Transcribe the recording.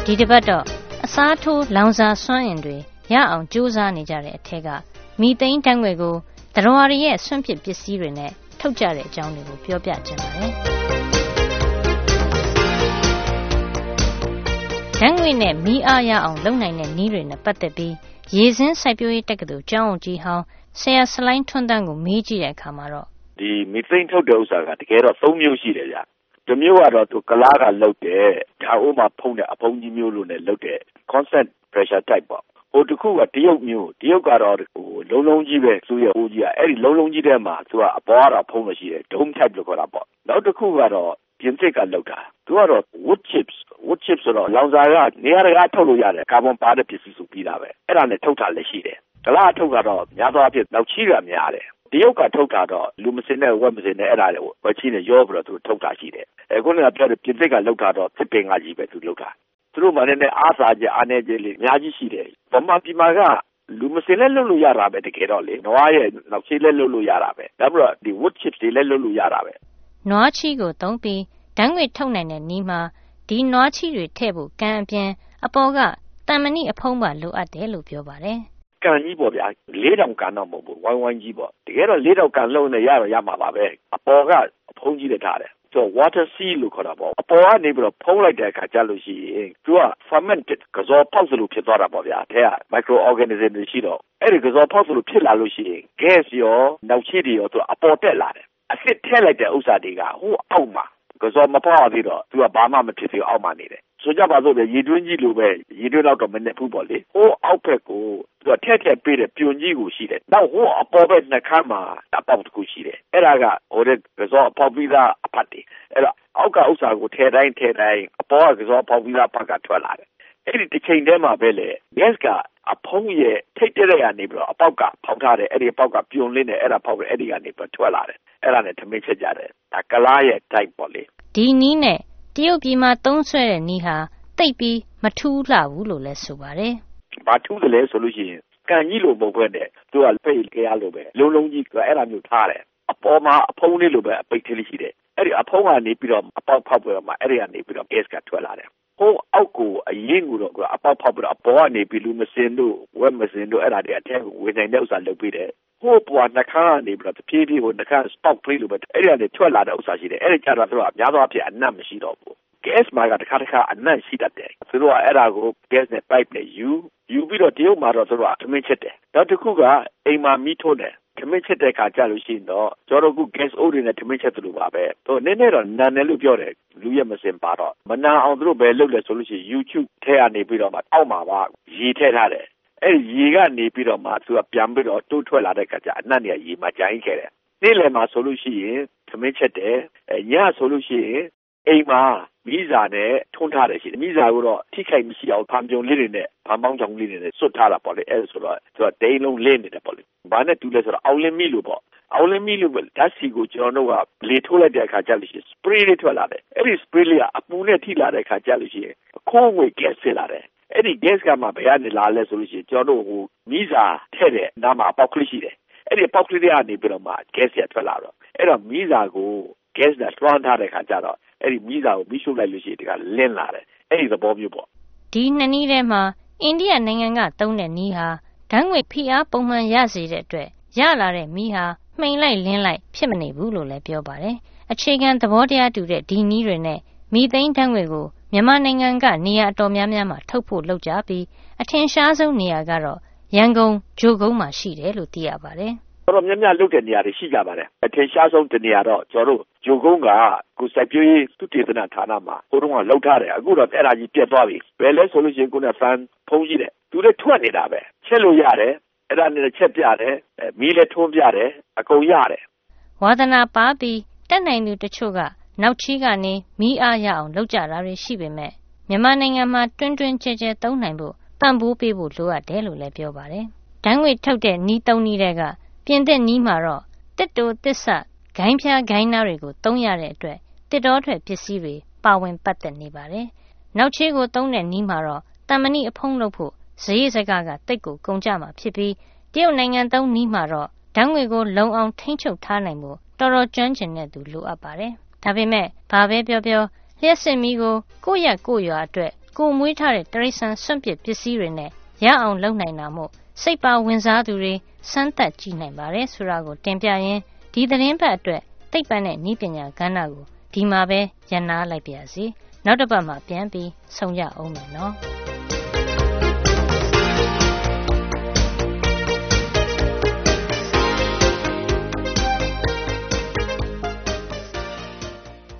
ဒီတစ်ပတ်တော့အစားထိုးလောင်စာစွမ်းအင်တွေရအောင်ကြိုးစားနေကြတဲ့အထက်ကမီသိန်းဓာတ်ငွေ့ကိုသတ္တဝါတွေရဲ့စွန့်ပစ်ပစ္စည်းတွေနဲ့ထုတ်ကြတဲ့အကြောင်းတွေကိုပြောပြချင်ပါတယ်။ဓာတ်ငွေ့နဲ့မီးအားရအောင်လုပ်နိုင်တဲ့နည်းတွေနဲ့ပတ်သက်ပြီးရေစင်းစိုက်ပျိုးရေးတက္ကသိုလ်ကျောင်းအုပ်ကြီးဟောင်းဆရာဆလိုင်းထွန်းတန်းကိုမေးကြည့်တဲ့အခါမှာတော့ဒီမီသိန်းထုတ်တဲ့ဥစ္စာကတကယ်တော့၃မျိုးရှိတယ်ဗျ။တစ်မျိုးကတော့သူကလားကလုပ်တဲ့ဓာတ်အိုးမှာဖုံးတဲ့အဖုံးကြီးမျိုးလိုနဲ့လုပ်တဲ့ constant pressure type ပေါ့။ဟိုတစ်ခုကတရုတ်မျိုးတရုတ်ကတော့လုံးကြီးပဲသူ့ရဲ့အိုးကြီးကအဲ့ဒီလုံးကြီးထဲမှာသူကအပေါ်ကတော့ဖုံးလို့ရှိတယ် dome type လို့ခေါ်တာပေါ့။နောက်တစ်ခုကတော့ပြင်သစ်ကလုပ်တာသူကတော့ wood chips ဆိုတော့လောင်စာကနေရာတကာထုတ်လို့ရတယ်ကာဗွန်ပါတဲ့ပစ္စည်းစုပြီးတာပဲအဲ့ဒါနဲ့ထုတ်တာလည်းရှိတယ်ကလားထုတ်ကတော့များသောအားဖြင့်နောက်ချီးကများတယ်တရုတ်ကထုတ်တာတော့လူမစင်နဲ့ဝက်မစင်နဲ့အဲ့ဒါတွေဝက်ချီးနဲ့ရောပြီးတော့သူထုတ်တာရှိတယ်ခုနကပြောတဲ့ပြင်သစ်ကလုပ်တာတော့သစ်ပင်ကကြီးပဲသူလုပ်တာသူတို့မှလည်းအားစာကြအားနေကြလေးအများကြီးရှိတယ်ဗမာပြည်မှာကလူမစင်လည်းလုပ်လို့ရတာပဲတကယ်တော့လေနွားရဲ့နောက်ချီးလည်းလုပ်လို့ရတာပဲဒါပြီးတော့ဒီ wood chips တွေလည်းလုပ်လို့ရတာပဲနွားချီးကိုသုံးပြီးဓာတ်ငွေ့ထုတ်နိုင်တဲ့နည်းမှာဒီနွားချီးတွေထည့်ဖို့ကန်အပြင်အပေါ်ကတန်မဏိအဖုံးပါလိုအပ်တယ်လို့ပြောပါတယ်ကန်ကြီးပေါ့ဗျာ4000ကန်တော့မဟုတ်ဘူးဝိုင်းဝိုင်းကြီးပေါ့တကယ်တော့4000ကန်လုံးနဲ့ရမှာပါပဲအပေါ်ကအဖုံးကြီးတွေထားတယ်ဆို water seal လို့ခေါ်တာပေါ့အပေါ်ကနေပြီးတော့ဖုံးလိုက်တဲ့အခါကျလို့ရှိရင်သူက fermented ကစောပေါက်စလို့ဖြစ်သွားတာပေါ့ဗျာအဲက microorganism တွေရှိတော့အဲ့ဒီကစောပေါက်စလို့ဖြစ်လာလို့ရှိရင် gas ရောနောက်ချီတွေရောသူအပေါ်တက်လာတယ်အစ်စ်ထည့်လိုက်တဲ့ဥစ္စာတွေကဟိုအောက်မှာကစောမပေါက်သေးတော့သူကဘာမှမဖြစ်သေးအောက်မှာနေတယ်ဆိုကြပါစို့လေရေတွင်းကြီးလိုပဲရေတွင်းတော့မနစ်ဘူးပေါ့လေဟိုအောက်ဘက်ကိုသူကထက်ပေးတဲ့ပြုံကြီးကိုရှိတယ်နောက်ဟိုအပေါ်ဘက်နှခမ်းမှာအပေါက်တစ်ခုရှိတယ်အဲ့ဒါကဟိုတဲ့ကစောအပေါက်ပြီးသားအဖတ်တွေအဲ့တော့အောက်ကဥစ္စာကိုထည့်တိုင်းအပေါ်ကကစောအပေါက်ပြီးသားအဖတ်ကထွက်လာတယ်အဲ့ဒီတစ်ချိန်တည်းမှာပဲလေ gas ကအဖုံးရဲ့ထိတ်တဲ့ကနေပြီးတော့အပေါက်ကဖောက်ထားတယ်အဲ့ဒီအပေါက်ကပြုံလင်းတယ်အဲ့ဒါဖောက်ပြီးအဲ့ဒီကနေပြီးထွက်လာတယ်အဲ့ဒါနဲ့ထမင်းချက်ကြတယ်ဒါကလားရဲ့ type ပေါ့လေဒီနီးနဲ့တရုတ်ပြည်မှာသုံးဆွဲတဲ့နီးဟာတိတ်ပြီးမထူးလှဘူးလို့လည်းဆိုပါတယ်ဘာထူးတယ်လဲဆိုလို့ရှိရင်ကန်ကြီးလိုမဟုတ်ဘဲနဲ့သူကပိတ်ကြရလို့ပဲလုံးကြီးကအဲ့ဒါမျိုးထားတယ်အပေါ်မှာအဖုံးလေးလိုပဲအပိတ်ကလေးရှိတယ်အဲ့ဒီအဖုံးကနေပြီးတော့အပေါက်ဖောက်ပြီးတော့မှအဲ့ဒီကနေပြီးတော့ gas ကထွက်လာတယ်ဟိုအောက်ကိုအရင်ကတော့အပေါက်ဖောက်ပြီးတော့အပေါ်ကနေပြီးလူမစင်တို့ဝက်မစင်တို့အဲ့ဒါတွေအထက်ကိုဝင်နိုင်တဲ့ဥစ္စာလုပ်ပြီးတယ်ဟိုပွားနှခမ်းကနေပြီးတော့တဖြည်းဖြည်းကိုနှခမ်း spout ဖေးလို့ပဲအဲ့ဒီကနေထွက်လာတဲ့ဥစ္စာရှိတယ်အဲ့ဒီကျတော့သူကအများသောအားဖြင့်အနံ့မရှိတော့ဘူး gas မှာကတစ်ခါအနံ့ရှိတတ်တယ်သူတို့ကအဲ့ဒါကို gas နဲ့ pipe နဲ့ယူပြီးတော့တရုတ်မှာတော့သူတို့ကထမင်းချက်တယ်နောက်တစ်ခုကအိမ်မှာမီးထိုးတယ်ထမင်းချက်တဲ့ခါကြလို့ရှိရင်တော့ကျွန်တော်တို့ gas အိုးတွေနဲ့ထမင်းချက်သလိုပါပဲဟိုနည်းနည်းတော့နန်တယ်လို့ပြောတယ်လူရဲ့မစင်ပါတော့မနန်အောင်သူတို့ပဲလုပ်လဲဆိုလို့ရှိရင် YouTube ထဲကနေပြီးတော့မှအောက်မှာပါရေထည့်ထားတယ်အဲ့ဒီရေကနေပြီးတော့မှသူကပြန်ပြီးတော့တိုးထွက်လာတဲ့ခါကျအနံ့တွေကရေမှာကြိုင်းခဲ့တယ်နေ့လယ်မှာဆိုလို့ရှိရင်ထမင်းချက်တယ်ညဆိုလို့ရှိရင်အိမ်မှာမိစာနဲ့ထွန်းထားတယ်ရှိတယ်မိစာကိုတော့ထိခိုက်မရှိအောင်ဖန်ပြုံလေးတွေနဲ့ဖန်ပေါင်းချောင်လေးတွေနဲ့စွတ်ထားတာပေါ့လေအဲဆိုတော့သူကဒိန်းလုံးလင်းနေတယ်ပေါ့လေဘာနဲ့တူလဲဆိုတော့အောက်လင်းမိလို့ပေါ့အောက်လင်းမိလို့ဓာတ်ဆီကိုကျွန်တော်တို့ကလေထိုးလိုက်တဲ့အခါကျလို့ရှိရင် spray လေးထွက်လာတယ်အဲ့ဒီ spray လေးကအပူနဲ့ထိလာတဲ့အခါကျလို့ရှိရင်ခိုးငွေ gas ဖြစ်လာတယ်အဲ့ဒီ gas ကမှဘယ်ကနေလာလဲဆိုလို့ရှိရင်ကျွန်တော်တို့ဟိုမိစာထည့်တဲ့နားမှာအပေါက်ကလေးရှိတယ်အဲ့ဒီအပေါက်ကလေးတွေကနေပြီးတော့မှ gas ရထွက်လာတော့အဲ့တော့မိစာကို gas နဲ့လွှမ်းထားတဲ့အခါကျတော့အဲ့ဒီမိစာကိုမိရှုပ်လိုက်လို့ရှိရင်ဒီကလင်းလာတယ်အဲ့ဒီသဘောမျိုးပေါ့ဒီနှစ်နည်းထဲမှာအိန္ဒိယနိုင်ငံကသုံးတဲ့နည်းဟာဓာတ်ငွေ့ဖိအားပုံမှန်ရစေတဲ့အတွက်ရလာတဲ့မီးဟာမှိန်လိုက်လင်းလိုက်ဖြစ်မနေဘူးလို့လည်းပြောပါတယ်အခြေခံသဘောတရားတူတဲ့ဒီနည်းတွေနဲ့မီသိန်းဓာတ်ငွေ့ကိုမြန်မာနိုင်ငံကနေရာအတော်များများမှာထုတ်ဖို့လုပ်ကြပြီးအထင်ရှားဆုံးနေရာကတော့ရန်ကုန်ဂျိုကုန်းမှာရှိတယ်လို့သိရပါတယ်တော်များများလုပ်တဲ့နေရာတွေရှိကြပါတယ်အထင်ရှားဆုံးတနေရာတော့ကျွန်တော်တို့ဂျိုကုန်းကကိုစိုက်ပျိုးရေးသုတေသနဌာနမှာဟိုတုန်းကလောက်ထားတယ်အခုတော့အဲ့ဒါကြီးပြတ်သွားပြီဘယ်လဲဆိုလို့ရှိရင်ကိုယ်နဲ့ဖန်ဖုံးကြည့်တယ်သူလည်းထွက်နေတာပဲချက်လို့ရတယ်အဲ့ဒါနဲ့ချက်ပြတယ်မီးလည်းထိုးပြတယ်အကုန်ရတယ်ဝါသနာပါပြီးတက်နိုင်သူတချို့ကနောက်ချီးကနေမီးအားရအောင်လုပ်ကြတာတွေရှိပေမဲ့မြန်မာနိုင်ငံမှာတွင်းကျဲကျဲသုံးနိုင်ဖို့ပံ့ပိုးပေးဖို့လိုအပ်တယ်လို့လည်းပြောပါတယ်ဓာတ်ငွေ့ထုတ်တဲ့နီးသုံးနီးတဲ့ကပြင်သစ်နီးမှာတော့တစ်တိုသစ္စာဂိုင်းဖျားဂိုင်းနားတွေကိုသုံးရတဲ့အတွက်တစ်တော်ထွက်ပစ္စည်းတွေပါဝင်ပတ်သက်နေပါတယ်နောက်ချေးကိုသုံးတဲ့နီးမှာတော့တမဏိအဖုံးလုပ်ဖို့ဈေးစကားကတိတ်ကိုကုန်ကြမှာဖြစ်ပြီးတရုတ်နိုင်ငံသုံးနီးမှာတော့ဓာတ်ငွေ့ကိုလုံအောင်ထိန်းချုပ်ထားနိုင်ဖို့တော်တော်ကျွမ်းကျင်တဲ့သူလိုအပ်ပါတယ်ဒါပေမဲ့ဘာပဲပြောလျှက်စစ်မီးကိုကိုယ့်ရက်ကိုယ့်ရွာအတွက်ကိုမွေးထားတဲ့တရိษံစွန့်ပစ်ပစ္စည်းတွေနဲ့ရအောင်လုပ်နိုင်တာမို့စိတ်ပါဝင်စားသူတွေစမ်းသပ်ကြည့်နိုင်ပါတယ်ဆိုတာကိုတင်ပြရင်းဒီသတင်းပတ်အတွက်သိပ္ပံနဲ့နည်းပညာကဏ္ဍကိုဒီမှာပဲရပ်နားလိုက်ပါရစေနောက်တစ်ပတ်မှာပြန်ပြီးဆုံကြအောင်မယ်နော်